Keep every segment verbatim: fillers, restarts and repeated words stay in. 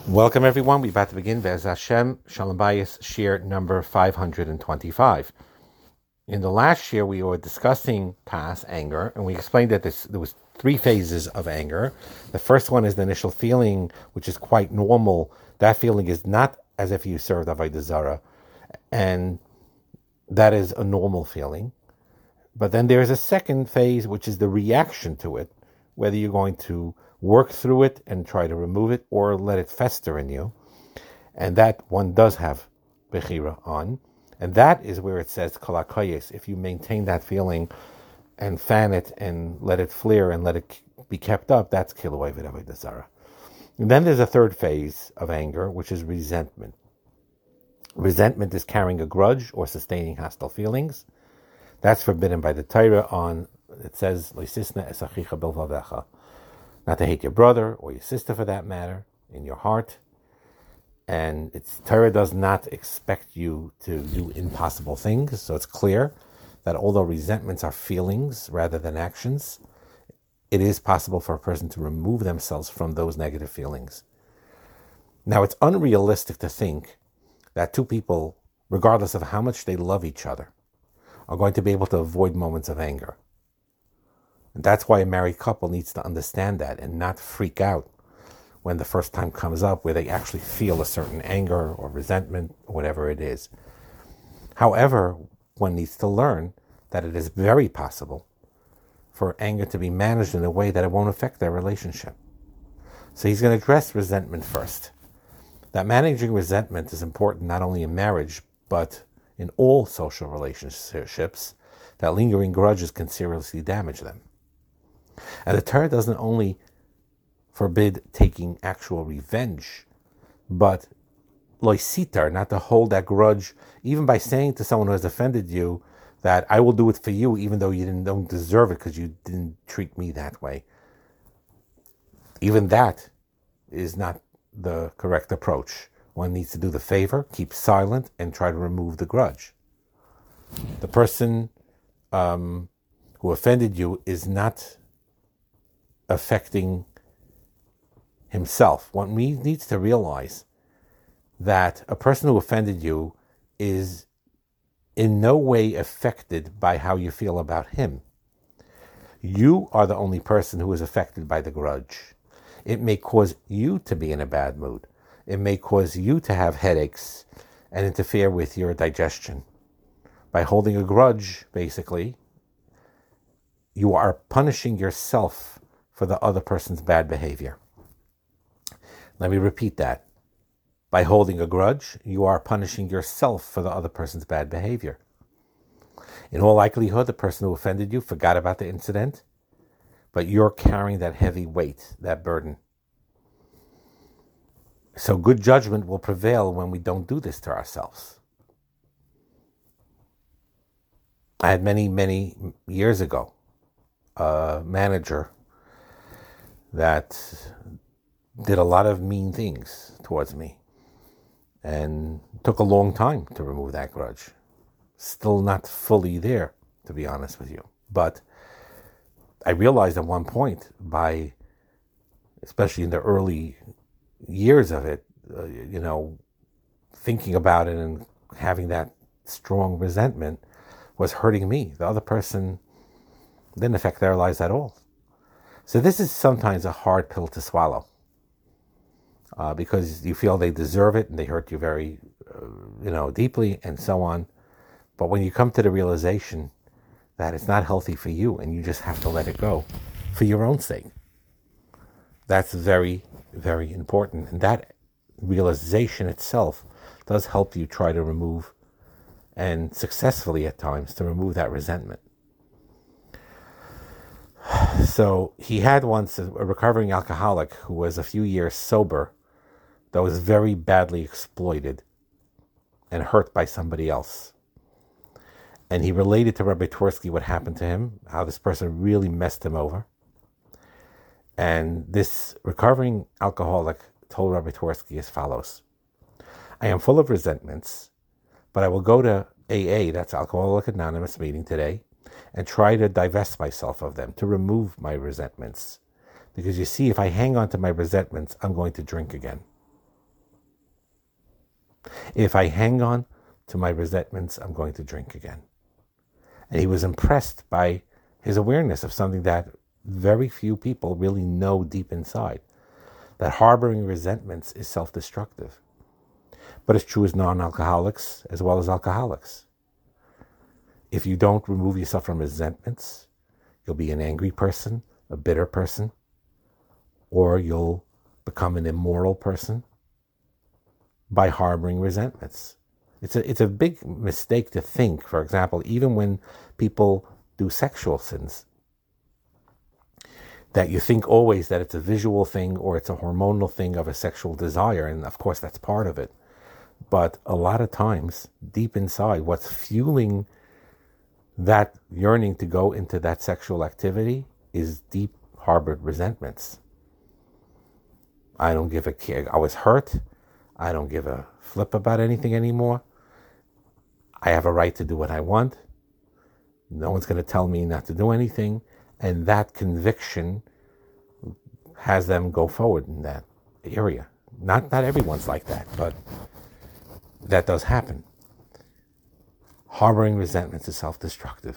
Welcome, everyone. We're about to begin Be'ez Hashem Shalom Bayis Shir number five hundred twenty-five. In the last year, we were discussing Kas, anger, and we explained that this, there was three phases of anger. The first one is the initial feeling, which is quite normal. That feeling is not as if you served Avodah Zarah, and that is a normal feeling. But then there is a second phase, which is the reaction to it, whether you're going to work through it and try to remove it or let it fester in you. And that one does have Bechira on. And that is where it says Kol HaKoyes. If you maintain that feeling and fan it and let it flare and let it be kept up, that's Kiloi Avodah Zarah. And then there's a third phase of anger, which is resentment. Resentment is carrying a grudge or sustaining hostile feelings. That's forbidden by the Torah on, it says, Leisisna es achicha belvavecha. Not to hate your brother or your sister for that matter in your heart. And it's Torah does not expect you to do impossible things. So it's clear that although resentments are feelings rather than actions, it is possible for a person to remove themselves from those negative feelings. Now, it's unrealistic to think that two people, regardless of how much they love each other, are going to be able to avoid moments of anger. And that's why a married couple needs to understand that and not freak out when the first time comes up where they actually feel a certain anger or resentment, or whatever it is. However, one needs to learn that it is very possible for anger to be managed in a way that it won't affect their relationship. So he's going to address resentment first. That managing resentment is important not only in marriage, but in all social relationships, that lingering grudges can seriously damage them. And the Torah doesn't only forbid taking actual revenge, but loisitar, not to hold that grudge, even by saying to someone who has offended you that I will do it for you, even though you didn't, don't deserve it because you didn't treat me that way. Even that is not the correct approach. One needs to do the favor, keep silent, and try to remove the grudge. The person um, who offended you is not affecting himself. One needs to realize that a person who offended you is in no way affected by how you feel about him. You are the only person who is affected by the grudge. It may cause you to be in a bad mood. It may cause you to have headaches and interfere with your digestion. By holding a grudge, basically, you are punishing yourself for the other person's bad behavior. Let me repeat that. By holding a grudge, you are punishing yourself for the other person's bad behavior. In all likelihood, the person who offended you forgot about the incident, but you're carrying that heavy weight, that burden. So good judgment will prevail when we don't do this to ourselves. I had many, many years ago a manager that did a lot of mean things towards me and took a long time to remove that grudge. Still not fully there, to be honest with you. But I realized at one point, by, especially in the early years of it, uh, you know, thinking about it and having that strong resentment was hurting me. The other person didn't affect their lives at all. So this is sometimes a hard pill to swallow uh, because you feel they deserve it and they hurt you very, uh, you know, deeply and so on. But when you come to the realization that it's not healthy for you and you just have to let it go for your own sake, that's very, very important. And that realization itself does help you try to remove, and successfully at times, to remove that resentment. So he had once a recovering alcoholic who was a few years sober, that was very badly exploited and hurt by somebody else. And he related to Rabbi Twersky what happened to him, how this person really messed him over. And this recovering alcoholic told Rabbi Twersky as follows: I am full of resentments, but I will go to A A, that's Alcoholic Anonymous meeting today, and try to divest myself of them, to remove my resentments. Because you see, if I hang on to my resentments, I'm going to drink again. If I hang on to my resentments, I'm going to drink again. And he was impressed by his awareness of something that very few people really know deep inside, that harboring resentments is self-destructive. But it's true as non-alcoholics as well as alcoholics. If you don't remove yourself from resentments, you'll be an angry person, a bitter person, or you'll become an immoral person by harboring resentments. It's a, it's a big mistake to think, for example, even when people do sexual sins, that you think always that it's a visual thing or it's a hormonal thing of a sexual desire, and of course that's part of it. But a lot of times, deep inside, what's fueling that yearning to go into that sexual activity is deep harbored resentments. I don't give a care. I was hurt. I don't give a flip about anything anymore. I have a right to do what I want. No one's going to tell me not to do anything. And that conviction has them go forward in that area. Not, not everyone's like that, but that does happen. Harboring resentments is self-destructive.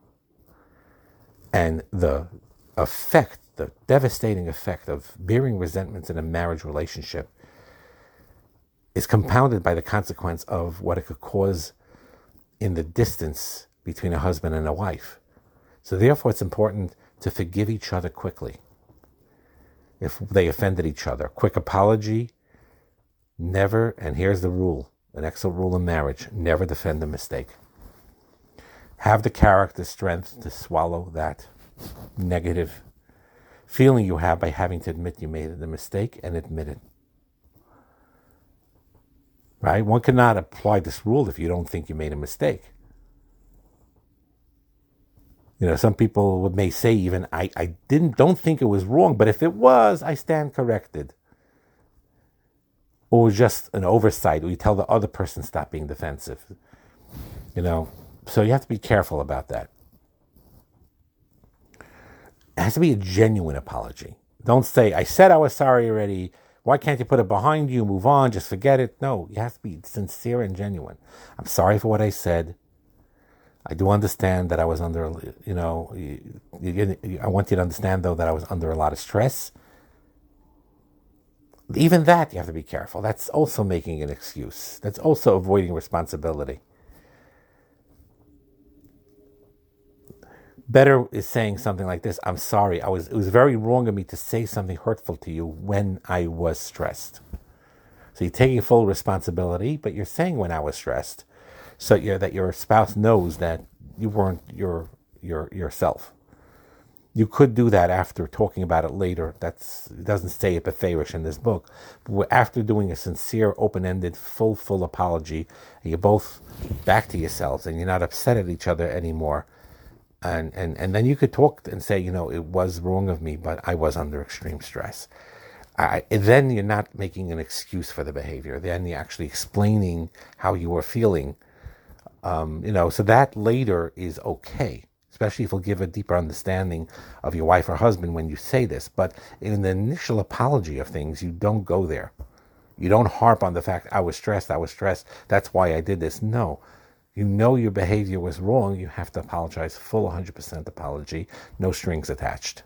And the effect, the devastating effect of bearing resentments in a marriage relationship is compounded by the consequence of what it could cause in the distance between a husband and a wife. So therefore it's important to forgive each other quickly. If they offended each other, quick apology, never, and here's the rule, an excellent rule in marriage, never defend a mistake. Have the character strength to swallow that negative feeling you have by having to admit you made the mistake and admit it. Right? One cannot apply this rule if you don't think you made a mistake. You know, some people may say even, I, I didn't, don't think it was wrong, but if it was, I stand corrected. Or just an oversight, or you tell the other person stop being defensive. You know, so you have to be careful about that. It has to be a genuine apology. Don't say, I said I was sorry already. Why can't you put it behind you, move on, just forget it? No, you have to be sincere and genuine. I'm sorry for what I said. I do understand that I was under, you know, you, you, I want you to understand, though, that I was under a lot of stress. Even that, you have to be careful. That's also making an excuse. That's also avoiding responsibility. Better is saying something like this, I'm sorry, I was. It was very wrong of me to say something hurtful to you when I was stressed. So you're taking full responsibility, but you're saying when I was stressed, so you're, that your spouse knows that you weren't your your yourself. You could do that after talking about it later. That's, it doesn't say it beferish in this book. But after doing a sincere, open-ended, full, full apology, and you're both back to yourselves and you're not upset at each other anymore, And, and and then you could talk and say, you know, it was wrong of me, but I was under extreme stress. I, then you're not making an excuse for the behavior. Then you're actually explaining how you were feeling. Um, you know, so that later is okay, especially if you'll give a deeper understanding of your wife or husband when you say this. But in the initial apology of things, you don't go there. You don't harp on the fact, I was stressed, I was stressed, that's why I did this. No. You know your behavior was wrong, you have to apologize, full one hundred percent apology, no strings attached.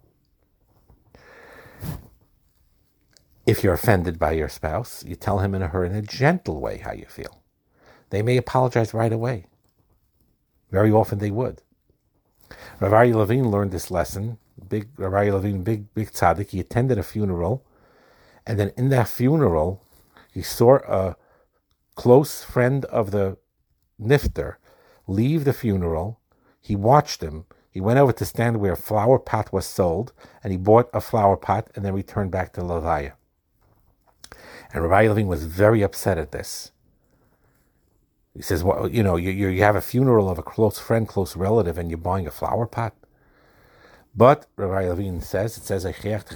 If you're offended by your spouse, you tell him and her in a gentle way how you feel. They may apologize right away. Very often they would. Rav Aryeh Levine learned this lesson. Big Rav Aryeh Levine, big, big tzaddik, he attended a funeral, and then in that funeral, he saw a close friend of the Nifter leave the funeral. He watched him. He went over to stand where a flower pot was sold, and he bought a flower pot and then returned back to Levaya. And Rabbi Levine was very upset at this. He says, well, you know, you, you have a funeral of a close friend, close relative, and you're buying a flower pot? But Rabbi Levine says, it says,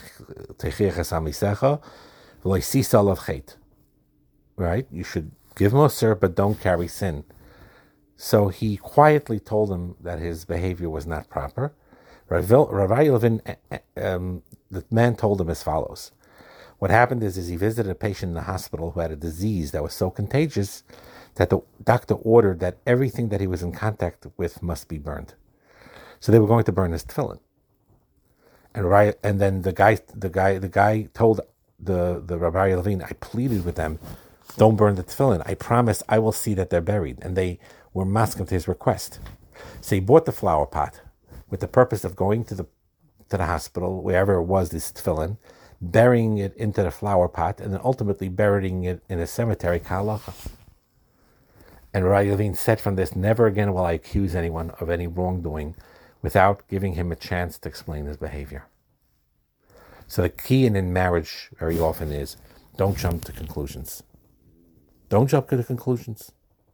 right? You should give Moser, but don't carry sin. So he quietly told him that his behavior was not proper. Rabbi Levin, um, the man told him as follows: What happened is, is he visited a patient in the hospital who had a disease that was so contagious that the doctor ordered that everything that he was in contact with must be burned. So they were going to burn his tefillin. And right, and then the guy, the guy, the guy told the the Rabbi Levine, I pleaded with them, don't burn the tefillin. I promise I will see that they're buried. And they were masking to his request. So he bought the flower pot with the purpose of going to the to the hospital, wherever it was, this tefillin, burying it into the flower pot, and then ultimately burying it in a cemetery, kalacha. And Rabbi Levine said from this, never again will I accuse anyone of any wrongdoing without giving him a chance to explain his behavior. So the key in, in marriage very often is, don't jump to conclusions. Don't jump to the conclusions.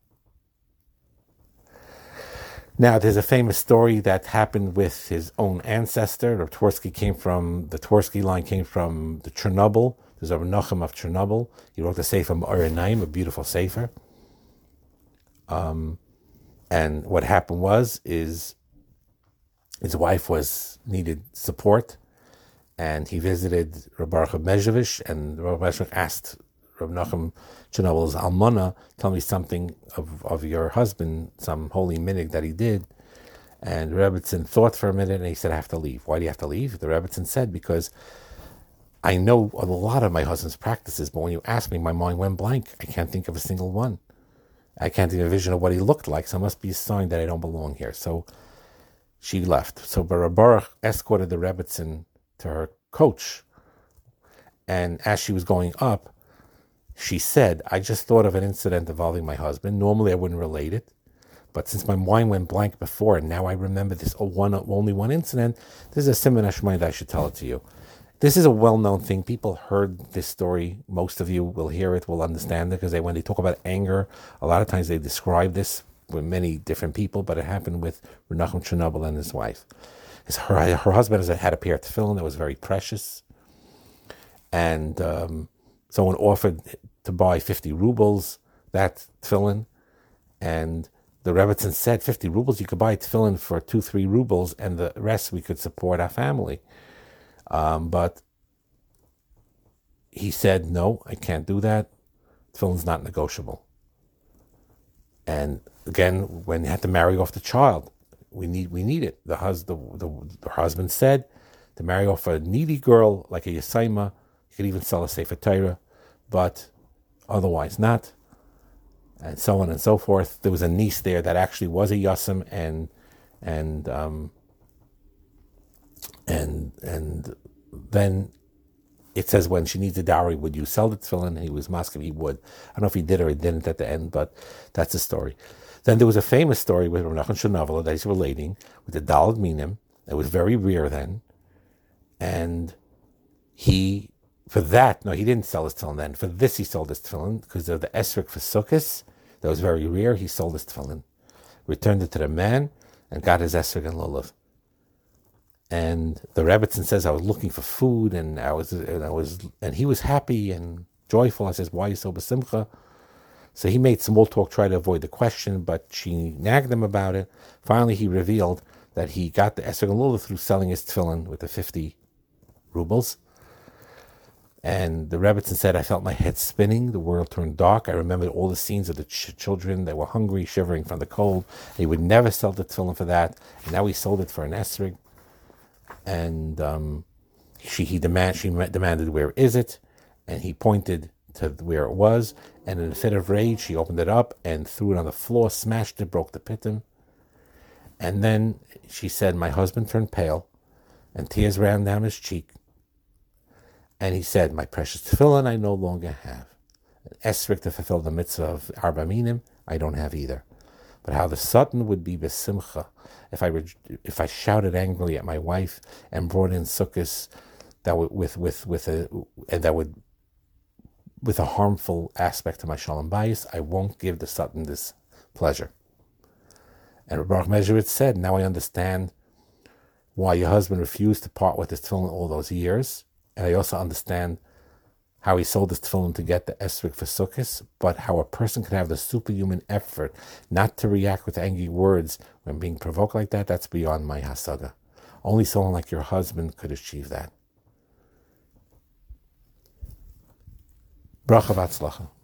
Now, there's a famous story that happened with his own ancestor. The Twersky came from, the Twersky line came from the Chernobyl. There's a Menachem of Chernobyl. He wrote the Sefer Ma'or Einayim, a beautiful Sefer. Um, and what happened was, is his wife was needed support, and he visited Reb Baruch Mezhevich, and Reb Mezhevich asked Reb Nachum Chernobyl's almana, tell me something of, of your husband, some holy minig that he did. And Rebbitzin thought for a minute, and he said, I have to leave. Why do you have to leave? The Rebbitzin said, because I know a lot of my husband's practices, but when you asked me, my mind went blank. I can't think of a single one. I can't think of a vision of what he looked like, so it must be a sign that I don't belong here. So she left. So Reb Baruch escorted the Rebbitzin to her coach, and as she was going up, she said, I just thought of an incident involving my husband. Normally I wouldn't relate it, but since my mind went blank before, and now I remember this one, only one incident, this is a siman hashmai that I should tell it to you. This is a well-known thing. People heard this story. Most of you will hear it, will understand it, because they, when they talk about anger, a lot of times they describe this with many different people, but it happened with Menachem Chernobyl and his wife. His, her, her husband had a pair of tefillin that was very precious, and um, someone offered to buy fifty rubles, that tefillin, and the Rebbitzin said, fifty rubles, you could buy tefillin for two, three rubles, and the rest we could support our family. Um, but he said, no, I can't do that. Tefillin's not negotiable. And again, when he had to marry off the child, we need we need it. The, hus- the, the, the husband said, to marry off a needy girl like a Yesaima, you could even sell a Sefer Torah, but otherwise not, and so on and so forth. There was a niece there that actually was a Yassim, and and um, and and then it says when she needs a dowry, would you sell the tefillin? And he was masking, he would. I don't know if he did or he didn't at the end, but that's the story. Then there was a famous story with Menachem Chernobyl that he's relating with the Daled Minim. It was very rare then, and he, for that, no, he didn't sell his tefillin then. For this, he sold his tefillin because of the esrog for Sukkot. That was very rare. He sold his tefillin, returned it to the man, and got his esrog and lulav. And the Rebbitzin says, I was looking for food, and I was, and I was, and he was happy and joyful. I says, why are you so besimcha? So he made small talk, try to avoid the question, but she nagged him about it. Finally, he revealed that he got the esrog and lulav through selling his tefillin with the fifty rubles. And the Rebbitzin said, I felt my head spinning. The world turned dark. I remembered all the scenes of the ch- children that were hungry, shivering from the cold. He would never sell the tefillin for that. And now he sold it for an esrog. And um, she he demand, she demanded, where is it? And he pointed to where it was. And in a fit of rage, she opened it up and threw it on the floor, smashed it, broke the pittim. And then she said, my husband turned pale, and tears ran down his cheek. And he said, my precious tefillin I no longer have. An esrog to fulfill the mitzvah of Arba Minim, I don't have either. But how the Satan would be besimcha if I re- if I shouted angrily at my wife and brought in sukkahs that would with with with a and that would with a harmful aspect to my shalom bayis, I won't give the Satan this pleasure. And Reb Baruch Mezhevich said, now I understand why your husband refused to part with his tefillin all those years. And I also understand how he sold his tefillin to get the esrog for Sukkot, but how a person could have the superhuman effort not to react with angry words when being provoked like that, that's beyond my hasaga. Only someone like your husband could achieve that. Bracha v'atzlacha.